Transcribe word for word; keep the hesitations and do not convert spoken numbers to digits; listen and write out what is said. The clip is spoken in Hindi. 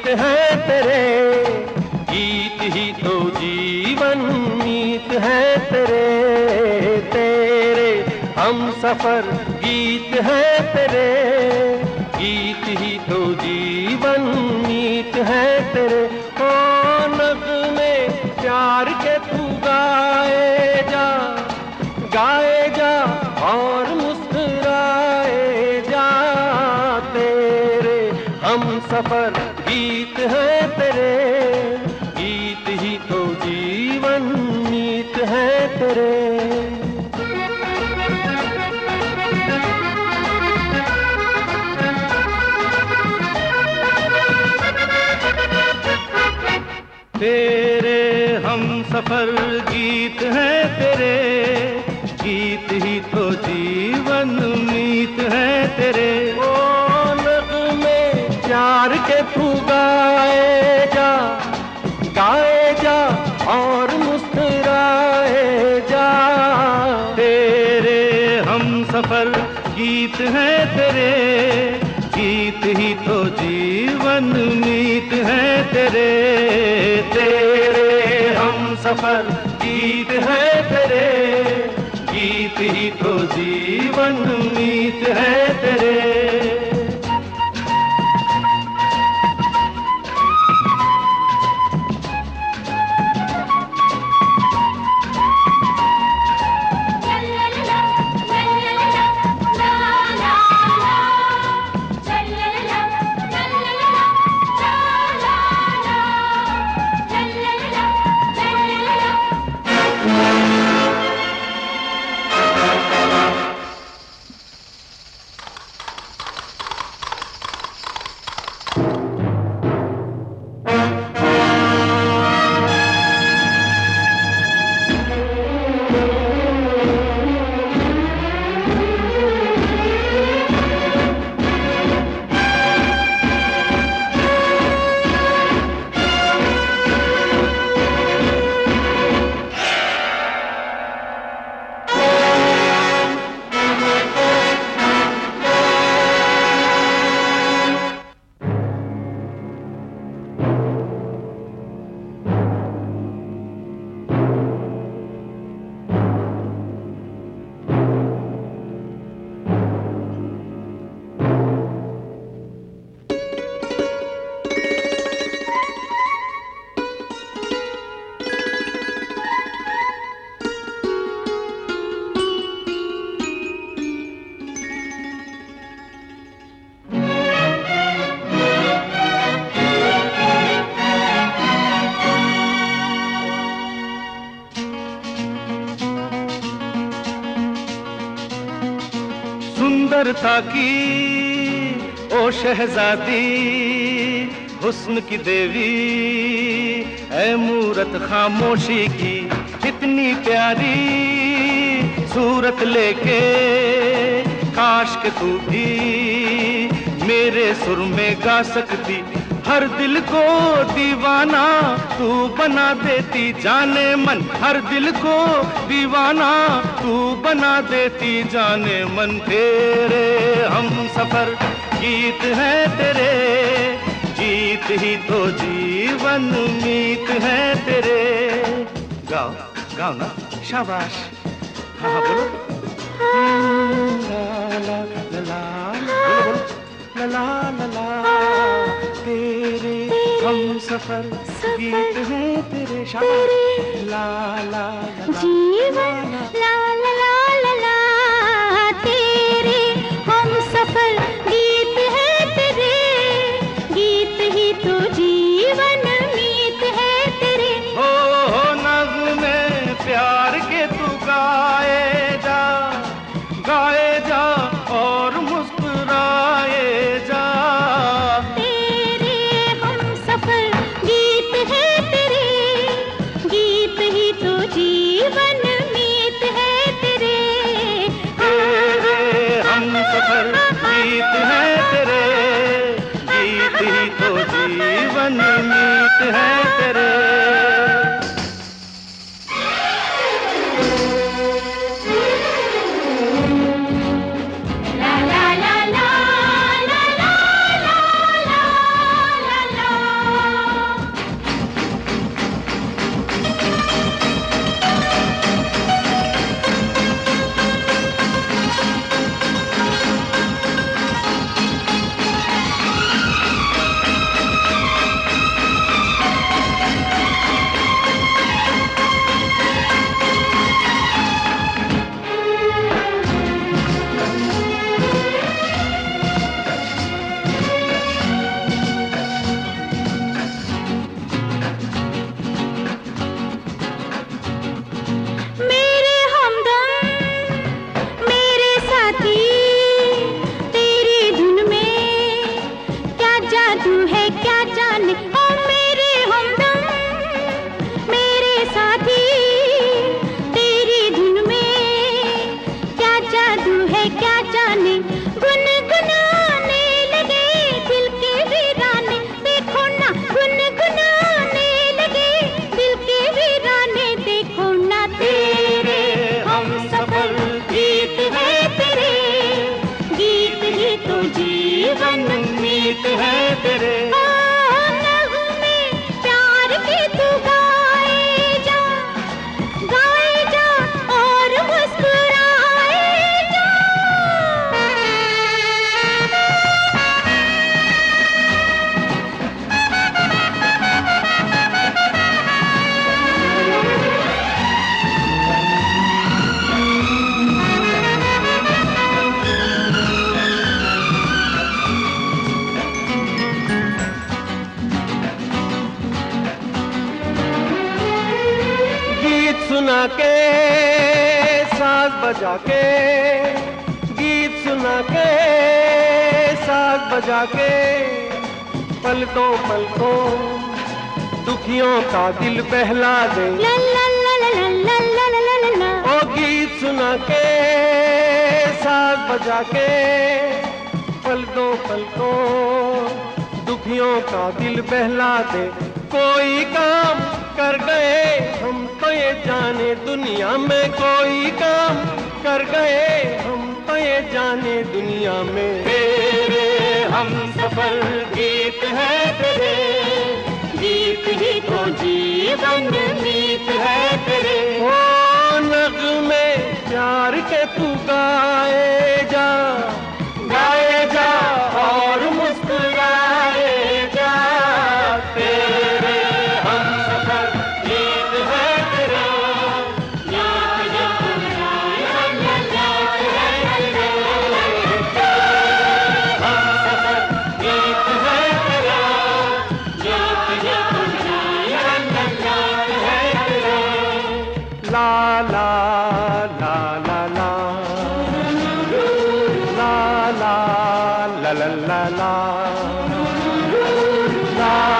है तेरे, गीत ही तो जीवन मीत है तेरे। तेरे हम सफर गीत है तेरे, गीत ही तो जीवन मीत है तेरे। ओ नग़्मे प्यार के तू गाए जा, गाए जा और मुस्कुराए जा। तेरे हम सफर गीत है तेरे, गीत ही तो जीवन मीत है तेरे। तेरे हम सफर गीत है तेरे, गीत ही तो जीवन मीत है तेरे। ओ नग़्मे प्यार के तू गाए जा, गाए जा और मुस्कुराए जा। तेरे हम सफर गीत है तेरे, गीत ही तो जीवन मीत है तेरे। तेरे हम सफर गीत है तेरे, गीत ही तो जीवन मीत है तेरे। सुंदरता की ओ शहजादी, हुस्न की देवी, ऐ मूरत खामोशी की, इतनी प्यारी सूरत लेके काश के तू भी मेरे सुर में गा सकती। हर दिल को दीवाना तू बना देती, जाने मन हर दिल को दीवाना तू बना देती, जाने मन। तेरे हम सफर गीत है तेरे, गीत ही तो जीवन मीत है तेरे। गाओ गाओ ना, शाबाश। हाँ हाँ बोलो। ला ला ला ला, बोलो बोलो। ला ला ला ला, तेरे हम सफर गीत है तेरे, शाबाश। ला ला ला जीवन ला ला ला ला ला, तेरे हम सफर गीत है तेरे, गीत ही तो जीवन मीत है तेरे। हो हो नग़्मे प्यार के तू गाए जा, गाए जा और मुस्कुराए जा। तेरे हम सफर गीत है तेरे, गीत ही तो जीवन मीत सुना के साज बजा के, गीत सुना के साज बजा के, पलकों पलकों दुखियों का दिल बहला दे। ला ला ला ला ला ला ला ला ला ला। ओ गीत सुना के साज बजा के, पलकों पलकों दुखियों का दिल बहला दे। कोई काम कर गए हम तो ये जाने, दुनिया में कोई काम कर गए हम तो ये जाने, दुनिया में तेरे हम सफर गीत है तेरे, गीत ही तो जीवन मीत है तेरे। ओ नगमे प्यार के तू गाए जा, गाए जा और मुस्कुराए जा, तेरे हम सफर गीत है तेरे, याद याद याद याद है तेरे, हम सफर गीत है तेरा, याद याद याद याद है तेरे। ला ला ला ला ला ला ला ला ला ला ला।